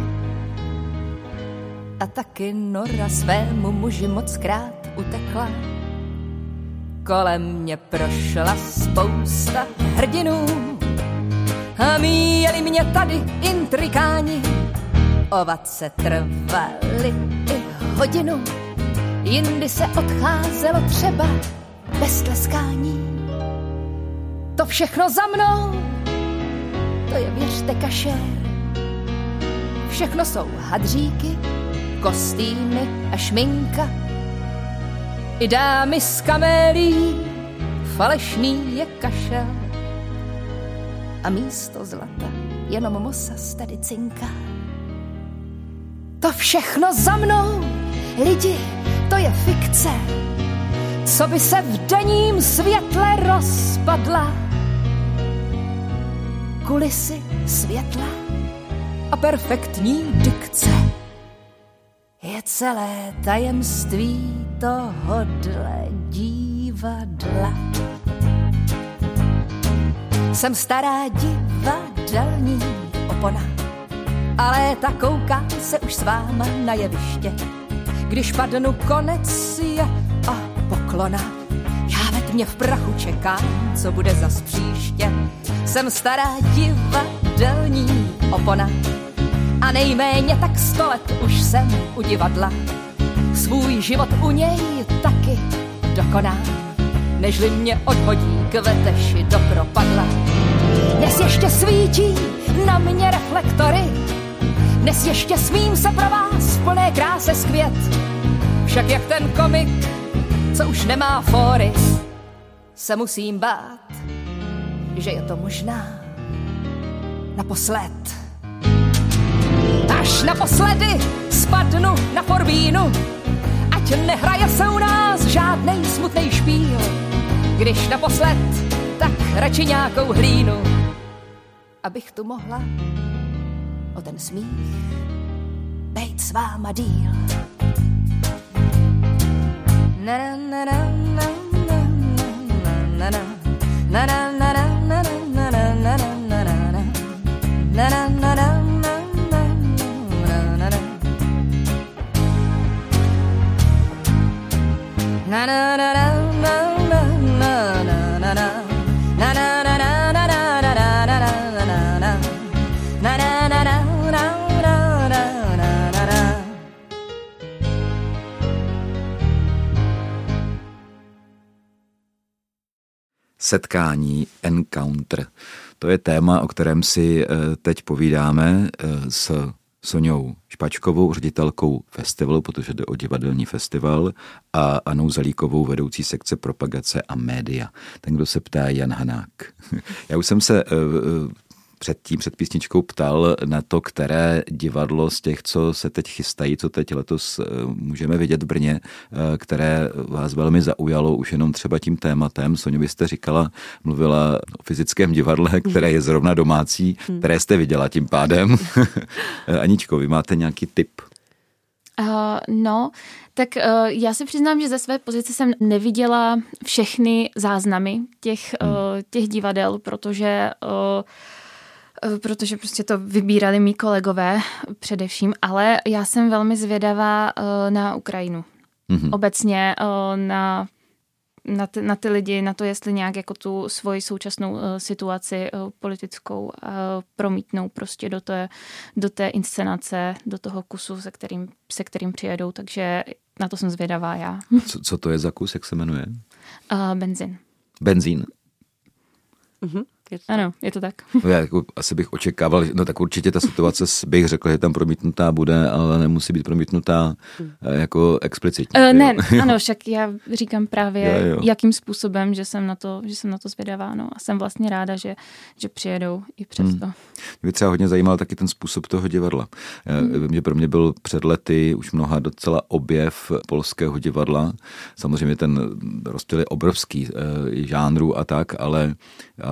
A taky Nora svému muži mockrát utekla. Kolem mě prošla spousta hrdinů a míjeli mě tady intrikáni. Ovace trvaly i hodinu, jindy se odcházelo třeba bez tleskání. To všechno za mnou, to je věřte kašér. Všechno jsou hadříky, kostýmy a šminka. I dámy z kamélí, falešný je kašel. A místo zlata jenom mosas tady cinká. To všechno za mnou, lidi, to je fikce, co by se v denním světle rozpadla. Kulisy světla a perfektní dikce je celé tajemství tohodle divadla. Jsem stará divadelní opona, ale léta koukám se už s váma na jeviště. Když padnu, konec je a poklona. Já ve tmě v prachu čekám, co bude zas příště. Jsem stará divadelní opona a nejméně tak sto let už jsem u divadla. Svůj život u něj taky dokonám, nežli mě odhodí kveteši do propadla. Dnes ještě svítí na mě reflektory, dnes ještě smím se pro vás v plné kráse skvět. Však jak ten komik, co už nemá fóry, se musím bát, že je to možná naposled. Až naposledy spadnu na forbínu, ať nehraje se u nás žádnej smutnej špíl. Když naposled, tak radši nějakou hlínu, abych tu mohla o ten smích bejt s váma díl. Na na na na na na na na na na na na na na na na na na. Na na na na na na na na na na na na na na na na na na. Setkání, encounter. To je téma, o kterém si teď povídáme s Soňou Špačkovou, ředitelkou festivalu, protože jde o divadelní festival, a Anou Zalíkovou, vedoucí sekce propagace a média. Ten, kdo se ptá, Jan Hanák. Já už jsem se před tím, před písničkou ptal na to, které divadlo z těch, co se teď chystají, co teď letos můžeme vidět v Brně, které vás velmi zaujalo už jenom třeba tím tématem. Soňo, vy jste říkala, mluvila o fyzickém divadle, které je zrovna domácí, které jste viděla tím pádem. Aničko, vy máte nějaký tip? Uh, no, tak uh, já se přiznám, že ze své pozice jsem neviděla všechny záznamy těch, hmm. uh, těch divadel, protože uh, protože prostě to vybírali mý kolegové především, ale já jsem velmi zvědavá na Ukrajinu. Mm-hmm. Obecně na, na, ty, na ty lidi, na to, jestli nějak jako tu svoji současnou situaci politickou promítnou prostě do té, do té inscenace, do toho kusu, se kterým, se kterým přijedou, takže na to jsem zvědavá já. Co, co to je za kus, jak se jmenuje? Uh, benzín. Benzín? Mhm. Je ano, je to tak. No já jako asi bych očekával, no tak určitě ta situace bych řekl, že tam promítnutá bude, ale nemusí být promítnutá jako explicitně. Uh, ne, ano, však já říkám právě, jo, jo. jakým způsobem, že jsem na to, že jsem na to zvědavá, no, a jsem vlastně ráda, že, že přijedou i přesto. Hmm. Mě třeba hodně zajímal taky ten způsob toho divadla. Hmm. Mě pro mě byl před lety už mnoha docela objev polského divadla. Samozřejmě ten rozptyl je obrovský žánrů a tak, ale, ale jedna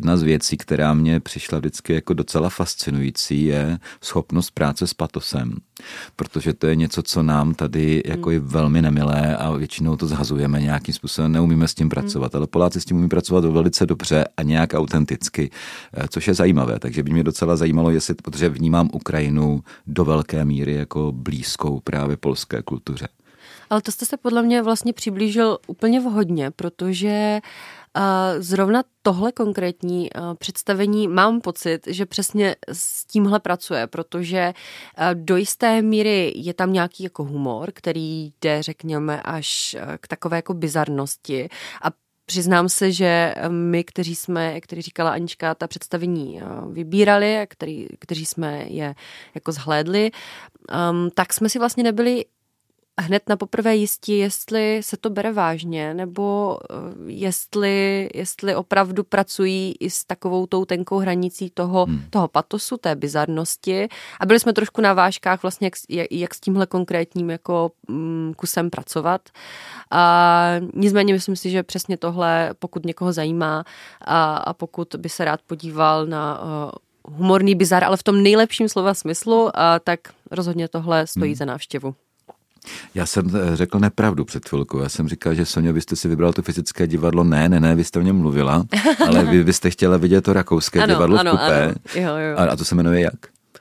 jedna z věcí, která mě přišla vždycky jako docela fascinující, je schopnost práce s patosem. Protože to je něco, co nám tady jako je velmi nemilé a většinou to zhazujeme nějakým způsobem, neumíme s tím pracovat, ale Poláci s tím umí pracovat velice dobře a nějak autenticky, což je zajímavé. Takže by mě docela zajímalo, jestli, protože vnímám Ukrajinu do velké míry jako blízkou právě polské kultuře. Ale to jste se podle mě vlastně přiblížil úplně vhodně, protože uh, zrovna tohle konkrétní uh, představení mám pocit, že přesně s tímhle pracuje, protože uh, do jisté míry je tam nějaký jako humor, který jde, řekněme, až uh, k takové jako bizarnosti a přiznám se, že my, kteří jsme, jak tady říkala Anička, ta představení vybírali, který, kteří jsme je jako zhlédli, um, tak jsme si vlastně nebyli hned na poprvé jistí, jestli se to bere vážně, nebo jestli, jestli opravdu pracují i s takovou tou tenkou hranicí toho, hmm. toho patosu, té bizarnosti. A byli jsme trošku na vážkách vlastně, jak, jak s tímhle konkrétním jako mm, kusem pracovat. A nicméně myslím si, že přesně tohle, pokud někoho zajímá a, a pokud by se rád podíval na uh, humorný bizar, ale v tom nejlepším slova smyslu, a, tak rozhodně tohle stojí hmm. za návštěvu. Já jsem řekl nepravdu před chvilkou. Já jsem říkal, že Sonjo, vy jste si vybral to fyzické divadlo. Ne, ne, ne, vy jste o něm mluvila, ale vy byste chtěla vidět to rakouské ano, divadlo ano, v kupé. Ano. Jo, jo. A, a to se jmenuje jak?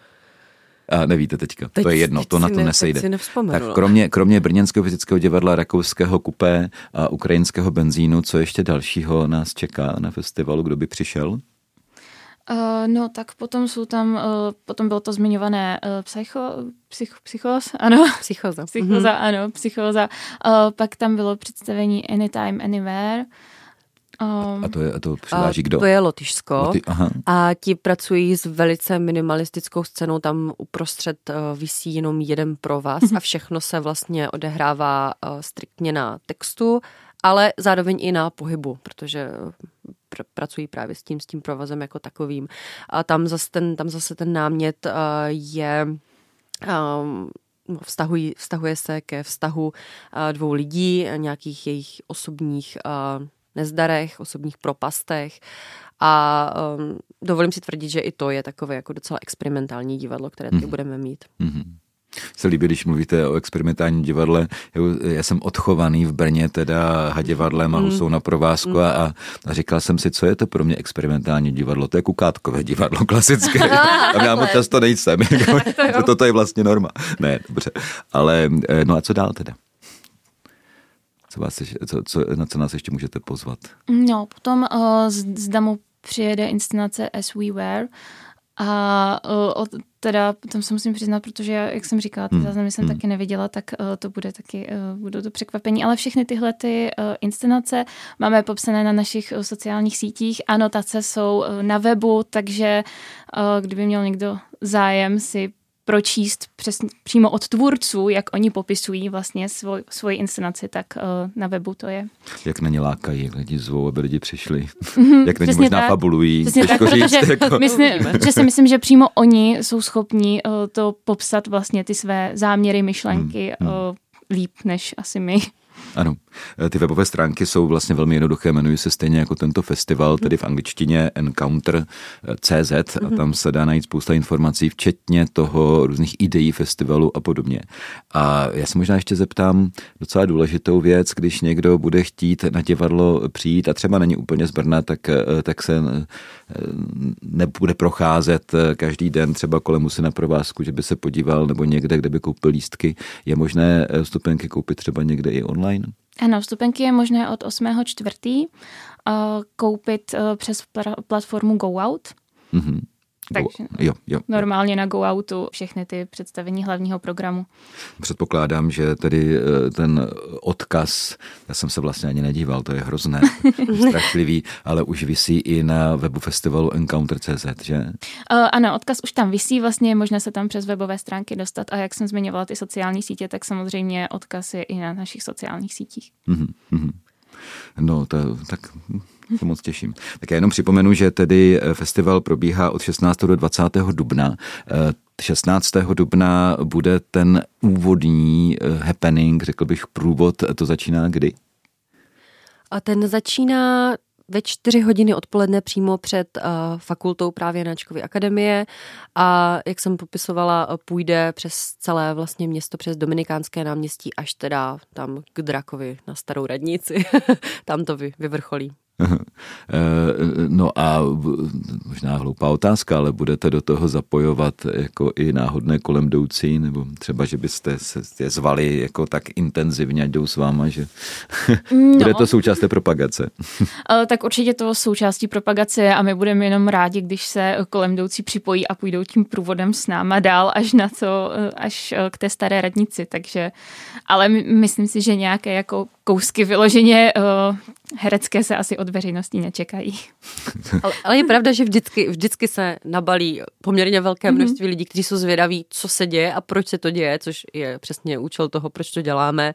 A nevíte teďka, teď, to je jedno, to na to ne, nesejde. Tak kromě, kromě brněnského fyzického divadla, rakouského kupé a ukrajinského benzínu, co ještě dalšího nás čeká na festivalu, kdo by přišel? Uh, no, tak potom jsou tam, uh, potom bylo to zmiňované uh, psycho, psych, psychos, ano. Psychoza. Psychoza, mm-hmm. ano, psychoza. Uh, pak tam bylo představení Anytime, Anywhere. Um, a to je, a to přiváží kdo? To je Lotyšsko. Loty, aha. A ti pracují s velice minimalistickou scénou, tam uprostřed uh, visí jenom jeden provaz a všechno se vlastně odehrává uh, striktně na textu, ale zároveň i na pohybu, protože pr- pracují právě s tím, s tím provazem jako takovým. A tam zase ten, tam zase ten námět uh, je... Um, Vztahují, vztahuje se ke vztahu uh, dvou lidí, nějakých jejich osobních uh, nezdarech, osobních propastech a um, dovolím si tvrdit, že i to je takové jako docela experimentální divadlo, které tady mm. budeme mít. Mm-hmm. Se líbí, když mluvíte o experimentálním divadle. Já jsem odchovaný v Brně, teda Haděvadlem a Husou na provázku mm. a, a říkal jsem si, co je to pro mě experimentální divadlo. To je kukátkové divadlo klasické. A já moc často nejsem. Toto je vlastně norma. Ne, dobře. Ale no a co dál teda? Co vás, co, co, na co nás ještě můžete pozvat? No, potom uh, z, z Damu přijede inscenace As We Were a uh, od, teda tam se musím přiznat, protože já, jak jsem říkala, ty záznamy jsem hmm. taky neviděla, tak uh, to bude taky, uh, budou to překvapení, ale všechny tyhle ty uh, inscenace máme popsané na našich uh, sociálních sítích, anotace jsou uh, na webu, takže uh, kdyby měl někdo zájem si pročíst přes, přímo od tvůrců, jak oni popisují vlastně svoj, svoji inscenaci, tak uh, na webu to je. Jak na ně lákají, jak lidi zvou, aby lidi přišli. Mm-hmm, jak na ně možná tak, fabulují. Tak, říct, jako. myslím, že si myslím, že přímo oni jsou schopní uh, to popsat vlastně ty své záměry, myšlenky mm, mm. Uh, líp než asi my. Ano, ty webové stránky jsou vlastně velmi jednoduché, jmenují se stejně jako tento festival, tedy v angličtině encounter tečka cé zet a tam se dá najít spousta informací, včetně toho různých ideí festivalu a podobně. A já se možná ještě zeptám docela důležitou věc, když někdo bude chtít na divadlo přijít a třeba není úplně z Brna, tak, tak se nebude procházet každý den třeba kolem Husy na provázku, že by se podíval nebo někde, kde by koupil lístky. Je možné vstupenky koupit třeba někde i online? Ano, vstupenky je možné od osmého čtvrtého koupit přes platformu Go Out. Mm-hmm. Takže jo, jo, normálně na Go Outu všechny ty představení hlavního programu. Předpokládám, že tedy ten odkaz, já jsem se vlastně ani nedíval, to je hrozné, strašlivý, ale už visí i na webu festivalu encounter tečka cé zet, že? Uh, ano, odkaz už tam visí, vlastně je možné se tam přes webové stránky dostat a jak jsem zmiňovala ty sociální sítě, tak samozřejmě odkaz je i na našich sociálních sítích. Mm-hmm. No, to tak... To moc těším. Tak já jenom připomenu, že tedy festival probíhá od šestnáctého do dvacátého dubna. šestnáctého dubna bude ten úvodní happening, řekl bych průvod, to začíná kdy? A ten začíná ve čtyři hodiny odpoledne přímo před uh, fakultou právě Janáčkovy akademie a jak jsem popisovala, půjde přes celé vlastně město, přes Dominikánské náměstí až teda tam k Drakovi na Starou radnici. Tam to vy, vyvrcholí. No a možná hloupá otázka, ale budete do toho zapojovat jako i náhodné kolemjdoucí, nebo třeba, že byste se je zvali jako tak intenzivně, ať jdou s váma, že no. Bude to součást té propagace? Tak určitě to součástí propagace je a my budeme jenom rádi, když se kolemjdoucí připojí a půjdou tím průvodem s náma dál až na to, až k té Staré radnici, takže, ale myslím si, že nějaké jako kousky vyloženě uh, herecké se asi od veřejnosti nečekají. ale, ale je pravda, že vždycky, vždycky se nabalí poměrně velké množství mm-hmm. lidí, kteří jsou zvědaví, co se děje a proč se to děje, což je přesně účel toho, proč to děláme.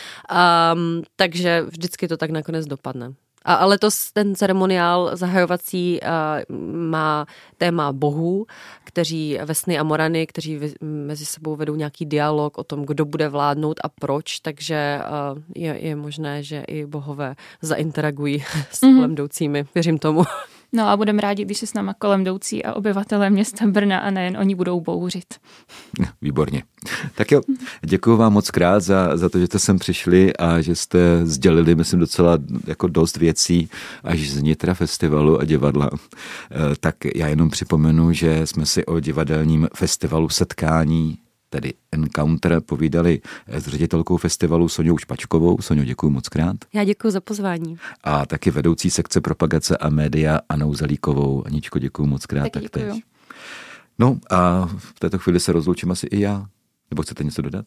Um, takže vždycky to tak nakonec dopadne. A letos ten ceremoniál zahajovací uh, má téma bohů, kteří Vesny a Morany, kteří mezi sebou vedou nějaký dialog o tom, kdo bude vládnout a proč, takže uh, je, je možné, že i bohové zainteragují s mm-hmm. kolemjdoucími. Věřím tomu. No a budeme rádi, když se s náma kolemjdoucí a obyvatelé města Brna a nejen oni budou bouřit. Výborně. Tak jo, děkuji vám moc krát za, za to, že jste sem přišli a že jste sdělili, myslím, docela jako dost věcí až z nitra festivalu a divadla. Tak já jenom připomenu, že jsme si o divadelním festivalu Setkání, tedy Encounter, povídali s ředitelkou festivalu Soňou Špačkovou. Soňo, děkuji moc krát. Já děkuji za pozvání. A taky vedoucí sekce propagace a média Anou Zalíkovou. Aničko, děkuji moc krát. Taky tak děkuji. No a v této chvíli se rozloučím asi i já. Nebo chcete něco dodat?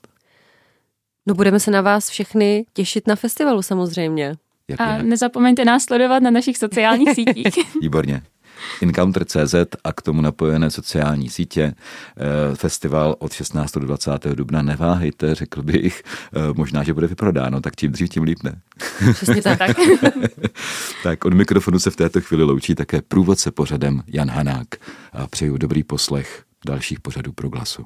No budeme se na vás všechny těšit na festivalu samozřejmě. Jak, a jak? Nezapomeňte nás sledovat na našich sociálních sítích. Výborně. Encounter tečka cé zet a k tomu napojené sociální sítě. Festival od šestnáctého do dvacátého dubna. Neváhejte, řekl bych. Možná, že bude vyprodáno, tak čím dřív, tím líp, ne? Přesně tak. Tak od mikrofonu se v této chvíli loučí také průvodce pořadem Jan Hanák a přeju dobrý poslech dalších pořadů Proglasu.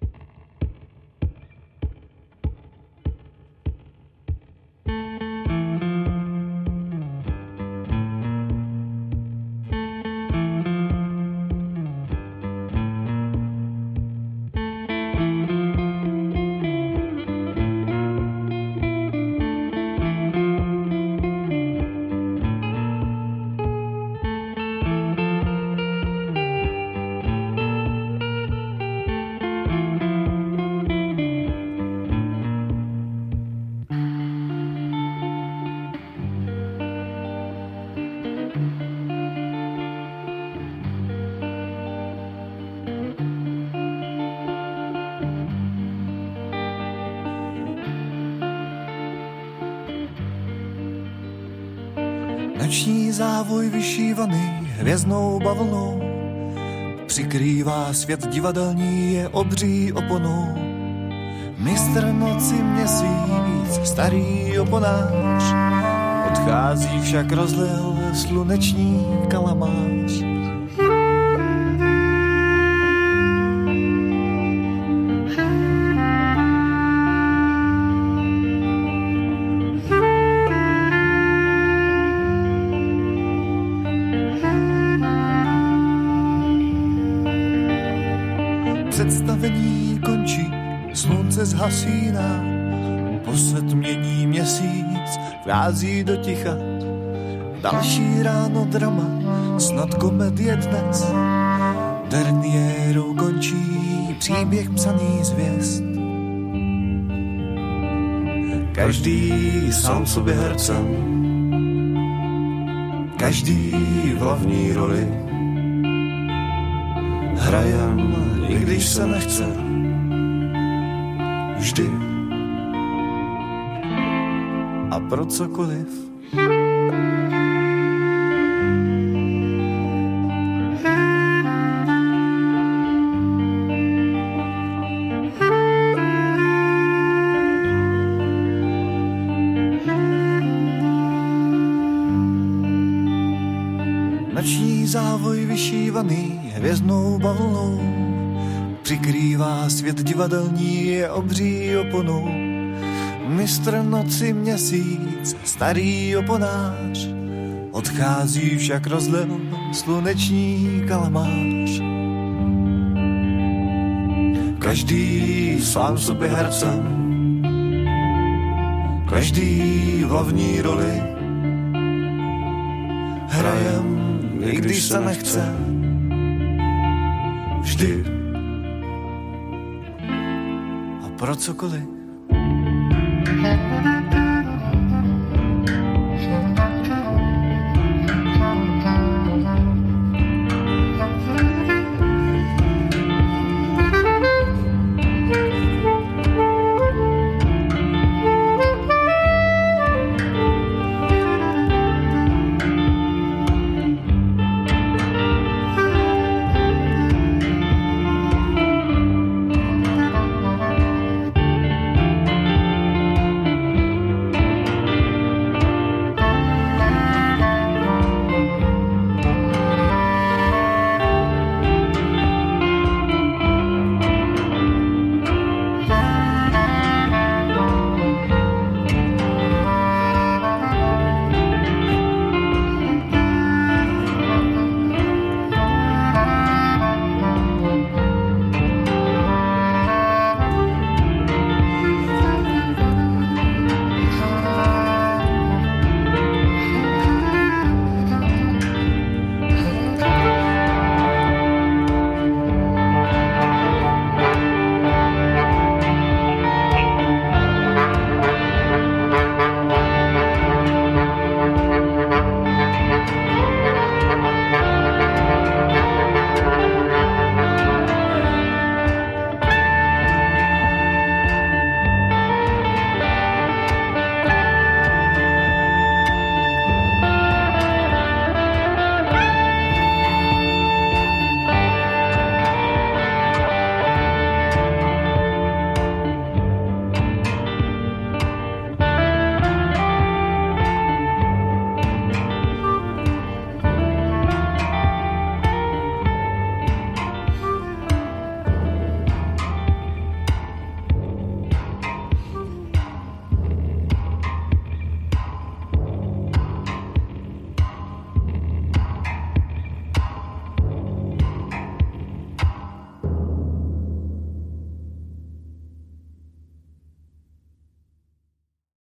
Noční závoj vyšívaný hvězdnou bavlnou přikrývá svět divadelní, je obří oponou. Mistr noci měsíc, starý oponář, odchází však rozlil sluneční kalamář. Představení končí, slunce zhasíná, posvět mění měsíc, vchází do ticha. Další ráno drama, snad komedie dnes, derniérou končí příběh psaný z hvězd. Každý sám sobě hercem, každý v hlavní roli, hrajem, i když se nechce, vždy a pro cokoliv. Noční závoj vyšívaný hvězdnou bavlnou přikrývá svět divadelní, je obří oponou. Mistr noci měsíc, starý oponář, odchází však rozlil sluneční kalamář. Každý sám sobě hercem, každý v hlavní roli, hrajem, i když se nechce, vždy a pro cokoliv.